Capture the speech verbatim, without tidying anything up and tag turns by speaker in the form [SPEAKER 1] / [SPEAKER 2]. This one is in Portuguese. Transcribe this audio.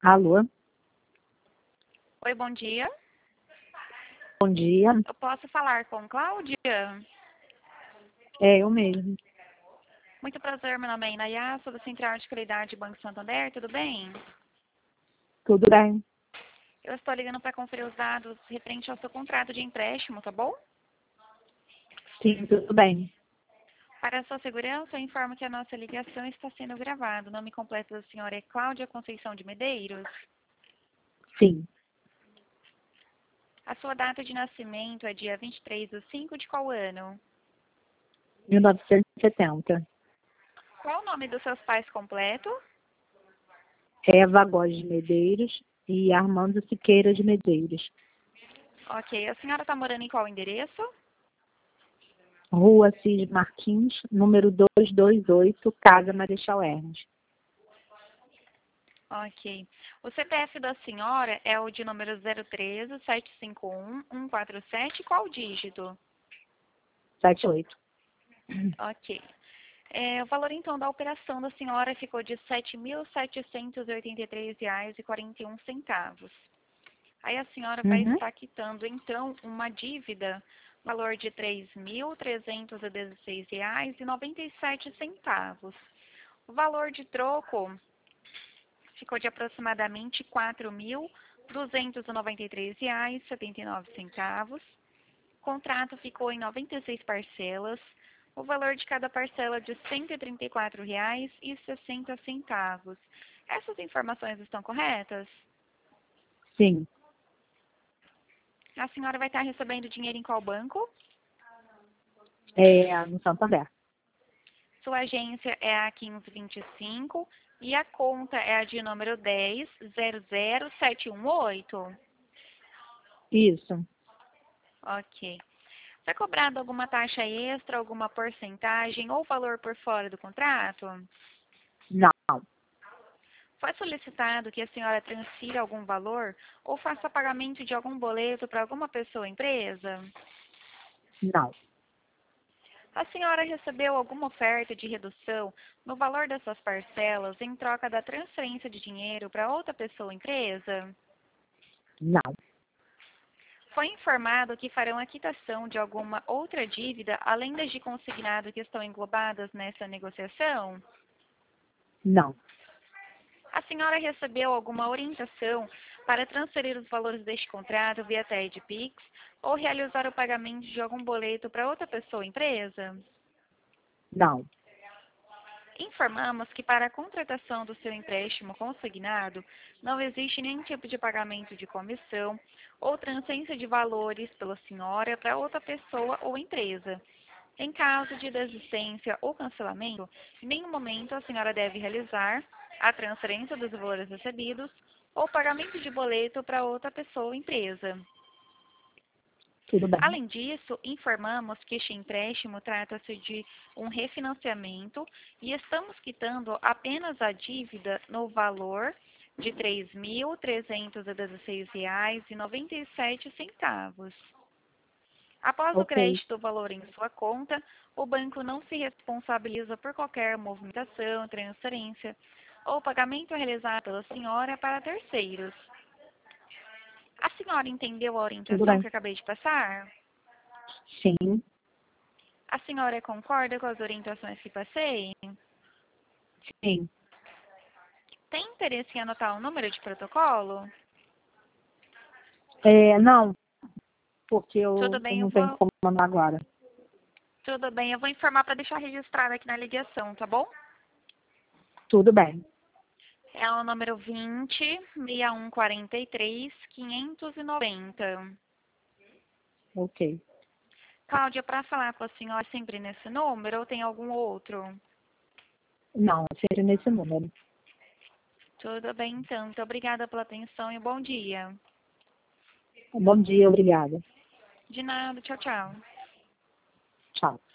[SPEAKER 1] Alô,
[SPEAKER 2] Oi, bom dia.
[SPEAKER 1] bom dia.
[SPEAKER 2] Eu posso falar com Cláudia?
[SPEAKER 1] É eu mesmo.
[SPEAKER 2] Muito prazer, meu nome é Inayá, sou da Central de Qualidade Banco Santander, tudo bem?
[SPEAKER 1] Tudo bem?
[SPEAKER 2] Eu estou ligando para conferir os dados referente ao seu contrato de empréstimo, tá bom?
[SPEAKER 1] Sim, tudo bem.
[SPEAKER 2] Para a sua segurança, eu informo que a nossa ligação está sendo gravada. O nome completo da senhora é Cláudia Conceição de Medeiros.
[SPEAKER 1] Sim,
[SPEAKER 2] A sua data de nascimento é dia vinte e três de cinco de qual ano?
[SPEAKER 1] mil novecentos e setenta.
[SPEAKER 2] Qual o nome dos seus pais completo?
[SPEAKER 1] Eva Góes de Medeiros e Armando Siqueira de Medeiros.
[SPEAKER 2] Ok, a senhora está morando em qual endereço?
[SPEAKER 1] Rua Cis Martins, número duzentos e vinte e oito, Casa Marechal Hermes.
[SPEAKER 2] Ok. O C P F da senhora é o de número zero um três, sete cinco um, um quatro sete. Qual dígito?
[SPEAKER 1] setenta e oito.
[SPEAKER 2] Ok. É, o valor, então, da operação da senhora ficou de sete mil setecentos e oitenta e três reais e quarenta e um centavos. Aí a senhora vai
[SPEAKER 1] Uhum.
[SPEAKER 2] estar quitando, então, uma dívida, valor de três mil trezentos e dezesseis reais e noventa e sete centavos. O valor de troco ficou de aproximadamente quatro mil duzentos e noventa e três reais e setenta e nove centavos. O contrato ficou em noventa e seis parcelas. O valor de cada parcela de cento e trinta e quatro reais e sessenta centavos. Essas informações estão corretas?
[SPEAKER 1] Sim,
[SPEAKER 2] A senhora vai estar recebendo dinheiro em qual banco?
[SPEAKER 1] é no Santander.
[SPEAKER 2] Sua agência é a quinze vinte e cinco e a conta é a de número dez zero zero sete um oito.
[SPEAKER 1] Isso.
[SPEAKER 2] Ok. Foi cobrado alguma taxa extra, alguma porcentagem ou valor por fora do contrato?
[SPEAKER 1] Não,
[SPEAKER 2] Foi solicitado que a senhora transfira algum valor ou faça pagamento de algum boleto para alguma pessoa ou empresa?
[SPEAKER 1] não,
[SPEAKER 2] A senhora recebeu alguma oferta de redução no valor das suas parcelas em troca da transferência de dinheiro para outra pessoa ou empresa?
[SPEAKER 1] não,
[SPEAKER 2] Foi informado que farão a quitação de alguma outra dívida além das de consignado que estão englobadas nessa negociação?
[SPEAKER 1] não,
[SPEAKER 2] A senhora recebeu alguma orientação para transferir os valores deste contrato via T E D Pix ou realizar o pagamento de algum boleto para outra pessoa ou empresa?
[SPEAKER 1] não.
[SPEAKER 2] Informamos que para a contratação do seu empréstimo consignado não existe nenhum tipo de pagamento de comissão ou transferência de valores pela senhora para outra pessoa ou empresa. Em caso de desistência ou cancelamento, em nenhum momento a senhora deve realizar a transferência dos valores recebidos ou pagamento de boleto para outra pessoa ou empresa.
[SPEAKER 1] Tudo bem.
[SPEAKER 2] Além disso, informamos que este empréstimo trata-se de um refinanciamento e estamos quitando apenas a dívida no valor de três mil trezentos e dezesseis reais e noventa e sete centavos. Após o
[SPEAKER 1] Ok,
[SPEAKER 2] crédito do valor em sua conta, o banco não se responsabiliza por qualquer movimentação, transferência ou pagamento realizado pela senhora para terceiros. A senhora entendeu a
[SPEAKER 1] tudo
[SPEAKER 2] orientação
[SPEAKER 1] bem.
[SPEAKER 2] que acabei de passar?
[SPEAKER 1] Sim,
[SPEAKER 2] A senhora concorda com as orientações que passei?
[SPEAKER 1] sim.
[SPEAKER 2] Tem interesse em anotar o número de protocolo?
[SPEAKER 1] É, não, porque
[SPEAKER 2] Tudo
[SPEAKER 1] eu, eu
[SPEAKER 2] bem, eu
[SPEAKER 1] não tenho
[SPEAKER 2] vou,
[SPEAKER 1] como mandar agora.
[SPEAKER 2] tudo bem, eu vou informar para deixar registrado aqui na ligação, tá bom?
[SPEAKER 1] Tudo bem.
[SPEAKER 2] É o número vinte, sessenta e um, quarenta e três, quinhentos e noventa.
[SPEAKER 1] Ok.
[SPEAKER 2] Cláudia, para falar com a senhora sempre nesse número ou tem algum outro?
[SPEAKER 1] Não, seja nesse número.
[SPEAKER 2] Tudo bem, então. Muito obrigada pela atenção e bom dia.
[SPEAKER 1] Bom dia, obrigada.
[SPEAKER 2] De nada, tchau, tchau.
[SPEAKER 1] Tchau.